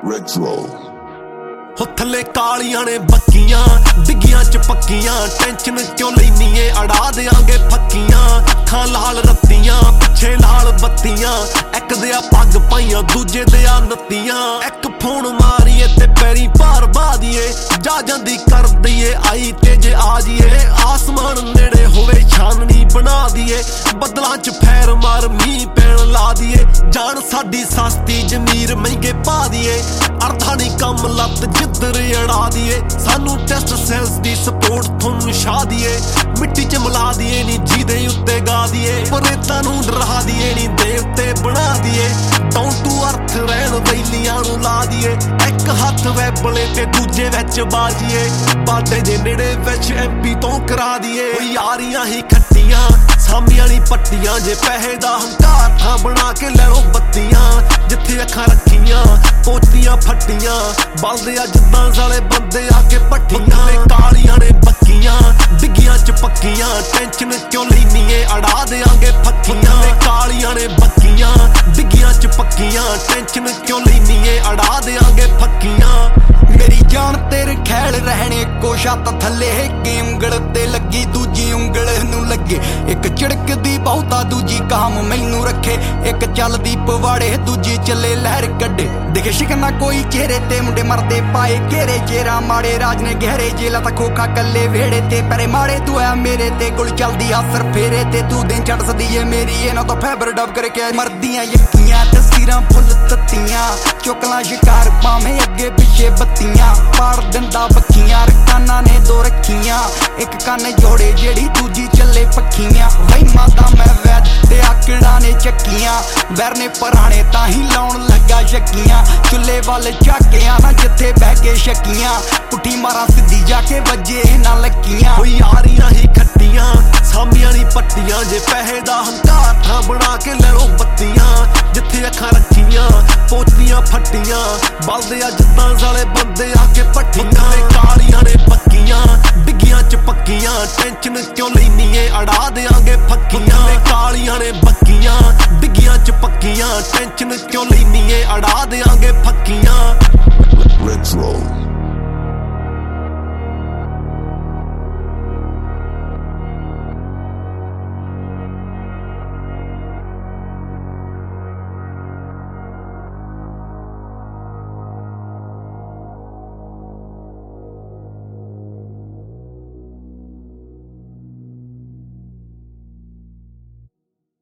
Retro हो थले कालियां ने बक्कियां डिग्गियां च पक्कियां टेंशन क्यों लैनी ए अड़ा देंगे फक्कियां अखां लाल रत्तियां पिछे लाल बत्तियां एक दिया पग पाइयां दूजे दिया नत्तियां एक फोन मारिए ते पैरी भार बा दिए जा जांदी कर दईए आई ते जे आ जिए आसमान नेड़े होवे छाननी बना दिए बदलां च फैर मार मींह पैण ला दिए जान साडी सस्ती जमीर महंगे पा दिए अर्धा नहीं कम लत जिधर अड़ा दिए सानू टेस्ट सेल्स दी सपोर्ट थोनू छा दिए मिट्टी च मिला दिए नी जीदे उत्ते गा दिए परेतां नू डरा दिए नी देवते बना दिए डाउन टू अर्थ रहन वैलियां नू ला दिए एक हथ वैबले ते दूजे विच बाजिए बाटे दे नेड़े विच MP तो करा दिए यारियां ही खट्टियां सामियां नी पट्टियां जे पैसे दा हंकार थां बना के ले लो बत्तियां जिथे अखां रखियां पोतियां फट्टियां बलदे जिद्दां साले बंदे आके पट्टियां कालियां ने बक्कियां डिग्गियां च पक्कियां टेंशन क्यों लैनी ए अड़ा देंगे फक्कियां कालियां ने बक्कियां डिग्गियां च पक्कियां टेंशन क्यों लैनी ए अड़ा देंगे फक्कियां मेरी जान तेरे खैल रहने को छत थले गेम गड़ते लगी दूजी उंगल नू लगे एक चिड़कदी बहुता दूजी काम मैनू रखे एक चलदी पवाड़े दूजी चले लहर कड्डे दिखे शिकना कोई चेहरे ते मुंडे मरदे पाए घेरे चेहरा माड़े राज ने गहरे जेला तक खोखा कल्ले वेड़े ते परे माड़े तू है मेरे ते गुल चलदी हासर फेरे ते तू दिन चढ़ सदी है मेरी ये ना तो फैबर डब करके मरदियां यक्कियां तस्वीरां फुल तत्तियां चुकला शिकार पावे अगे पिछे बत्तियां पाड़ दिंदा बक्खियां रकाना ने दो रखियां एक कन्न जोड़े जेड़ी दूजी चले पक्खियां वही माता मैं वैद ते आकड़ा ने चक्कियां वैर ने पराने ताही लाउन लगा शक्कियां चुल्ले वाल झाकियां ना जिथे बह के शक्कियां पुठी मारा सीधी जाके बजे ना लक्कियां ओ यारियां ही खट्टियां सामियां नी पट्टियां जे पैसे दा हंकार थां बना के ले लो बत्तियां जिथे अखां रखियां पोतियां फट्टियां बलदे जिद्दां साले बंदे आके पट्टियां कालियां ने बक्कियां डिग्गियां च पक्कियां टेंशन क्यों लैनी ए अड़ा देंगे फक्कियां कालियां ने बक्कियां डिग्गियां च पक्कियां टेंशन क्यों लैनी ए अड़ा देंगे फक्कियां Retro